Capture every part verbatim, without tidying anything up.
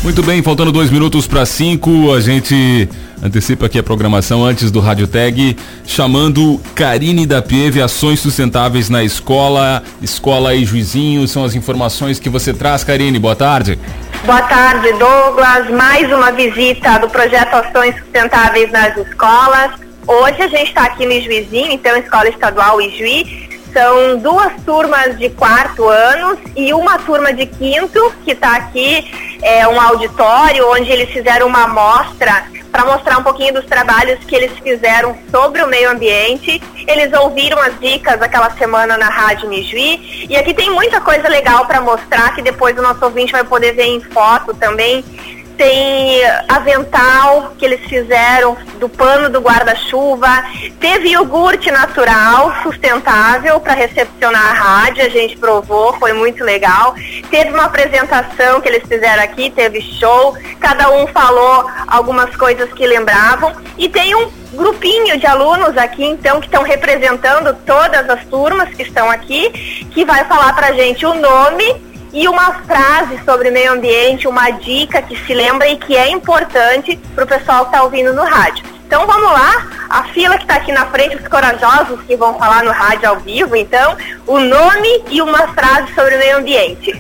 Muito bem, faltando dois minutos para cinco, a gente antecipa aqui a programação antes do Rádio Tag, chamando Karine da Pieve, Ações Sustentáveis na Escola, Escola e Juizinho, são as informações que você traz, Karine, boa tarde. Boa tarde, Douglas, mais uma visita do projeto Ações Sustentáveis nas Escolas. Hoje a gente está aqui no Ijuizinho, então Escola Estadual Ijuí. São duas turmas de quarto ano e uma turma de quinto que está aqui, é um auditório onde eles fizeram uma amostra para mostrar um pouquinho dos trabalhos que eles fizeram sobre o meio ambiente. Eles ouviram as dicas aquela semana na Rádio Nijuí e aqui tem muita coisa legal para mostrar que depois o nosso ouvinte vai poder ver em foto também. Tem avental que eles fizeram do pano do guarda-chuva, teve iogurte natural, sustentável para recepcionar a rádio, a gente provou, foi muito legal. Teve uma apresentação que eles fizeram aqui, teve show, cada um falou algumas coisas que lembravam e tem um grupinho de alunos aqui então que estão representando todas as turmas que estão aqui, que vai falar pra gente o nome e uma frase sobre meio ambiente, uma dica que se lembra e que é importante para o pessoal que está ouvindo no rádio. Então vamos lá, a fila que está aqui na frente, os corajosos que vão falar no rádio ao vivo, então, o nome e uma frase sobre o meio ambiente.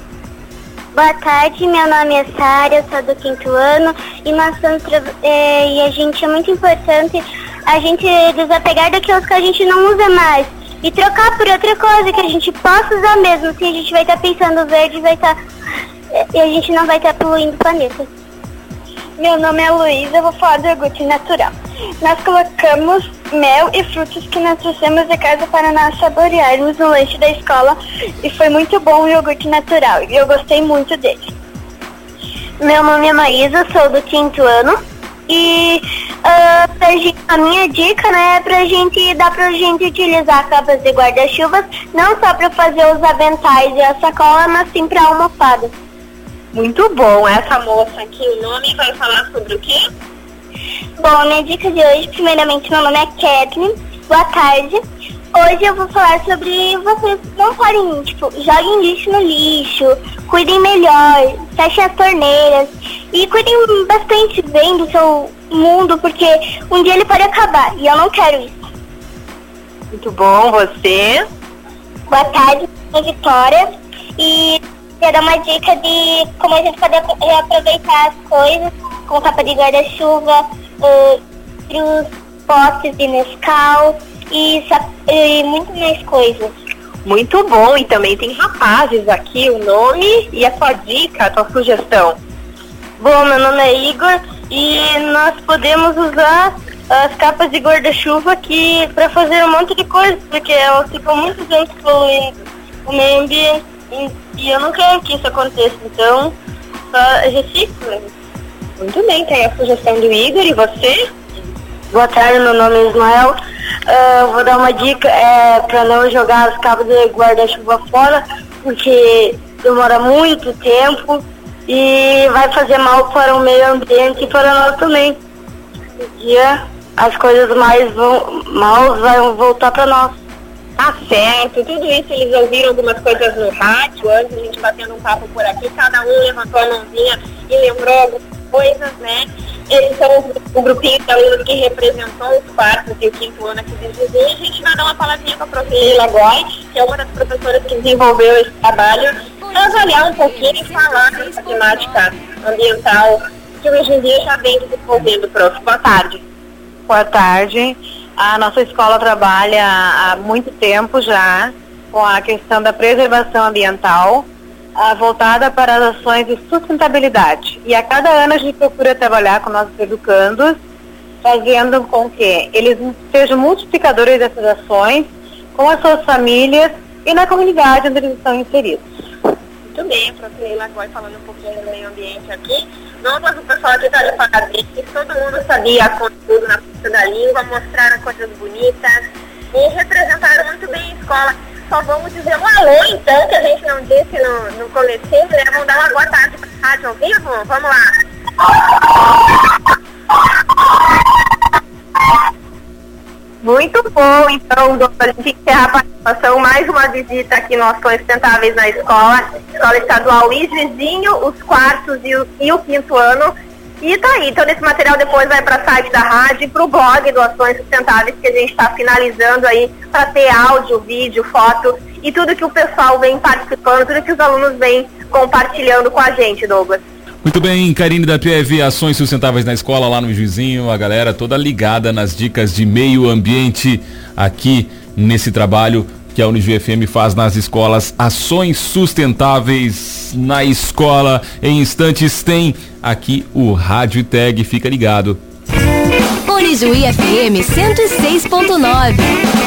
Boa tarde, meu nome é Sara, eu sou do quinto ano e nós estamos é, e a gente é muito importante a gente desapegar daquilo que a gente não usa mais. E trocar por outra coisa que a gente possa usar mesmo, assim a gente vai estar pensando verde, vai estar e a gente não vai estar poluindo o planeta. Meu nome é Luísa, eu vou falar do iogurte natural. Nós colocamos mel e frutos que nós trouxemos de casa para nós saborearmos no lanche da escola e foi muito bom o iogurte natural e eu gostei muito dele. Meu nome é Maísa, sou do quinto ano. E uh, pra gente, a minha dica, né, é pra gente, dá pra gente utilizar capas de guarda-chuvas, não só pra fazer os aventais e a sacola, mas sim pra almofada. Muito bom, essa moça aqui, o nome vai falar sobre o quê? Bom, a minha dica de hoje, primeiramente, meu nome é Kathleen, boa tarde. Hoje eu vou falar sobre vocês não podem, tipo, joguem lixo no lixo, cuidem melhor, fechem as torneiras e cuidem bastante bem do seu mundo, porque um dia ele pode acabar e eu não quero isso. Muito bom, você? Boa tarde, eu sou Vitória e quero dar uma dica de como a gente pode reaproveitar as coisas com capa de guarda-chuva, uh, os potes de Nescau e, e muito mais coisas. Muito bom, e também tem rapazes aqui, o nome e a sua dica, a sua sugestão. Bom, meu nome é Igor e nós podemos usar as capas de guarda-chuva aqui para fazer um monte de coisa, porque elas ficam muito tempo poluindo o meio ambiente e eu não quero que isso aconteça, então só recicla. Muito bem, tem a sugestão do Igor, e você? Boa tarde, meu nome é Ismael. Uh, vou dar uma dica é, para não jogar as capas de guarda-chuva fora, porque demora muito tempo e vai fazer mal para o meio ambiente e para nós também. Um dia as coisas mais vão, mal vão voltar para nós. Tá certo, tudo isso eles ouviram algumas coisas no rádio, antes a gente batendo um papo por aqui, cada um levantou a mãozinha e lembrou algumas coisas, né? Eles são o grupinho de alunos que representou os quartos e o quinto ano aqui de Juiz. A gente vai dar uma palavrinha para a prof. Leila Goy, que é uma das professoras que desenvolveu esse trabalho, para avaliar um pouquinho e falar dessa temática ambiental que hoje em dia já vem desenvolvendo, prof. Boa tarde. Boa tarde. A nossa escola trabalha há muito tempo já com a questão da preservação ambiental, Uh, voltada para as ações de sustentabilidade. E a cada ano a gente procura trabalhar com nossos educandos, fazendo com que eles sejam multiplicadores dessas ações com as suas famílias e na comunidade onde eles estão inseridos. Muito bem, a professora Leila Goy falando um pouquinho do meio ambiente aqui. Não, mas o pessoal aqui está de parabéns, todo mundo sabia conteúdo na ponta da língua, mostraram coisas bonitas e representaram muito bem a escola. Só vamos dizer um alô, então, que a gente não disse no, no comecinho, né? Vamos dar uma boa tarde para a rádio ao vivo? Vamos lá. Muito bom, então, doutora, a gente encerra a participação, mais uma visita aqui no Ações Sustentáveis na escola, Escola Estadual Ijuizinho, os quartos e o, e o quinto ano. E tá aí, então esse material depois vai para o site da rádio e para o blog do Ações Sustentáveis, que a gente está finalizando aí para ter áudio, vídeo, foto e tudo que o pessoal vem participando, tudo que os alunos vêm compartilhando com a gente, Douglas. Muito bem, Karine da P V, Ações Sustentáveis na escola, lá no Juizinho, a galera toda ligada nas dicas de meio ambiente aqui nesse trabalho que a Unijuí F M faz nas escolas, Ações Sustentáveis na escola. Em instantes tem aqui o Rádio Tag, fica ligado. Unijuí F M cento e seis ponto nove.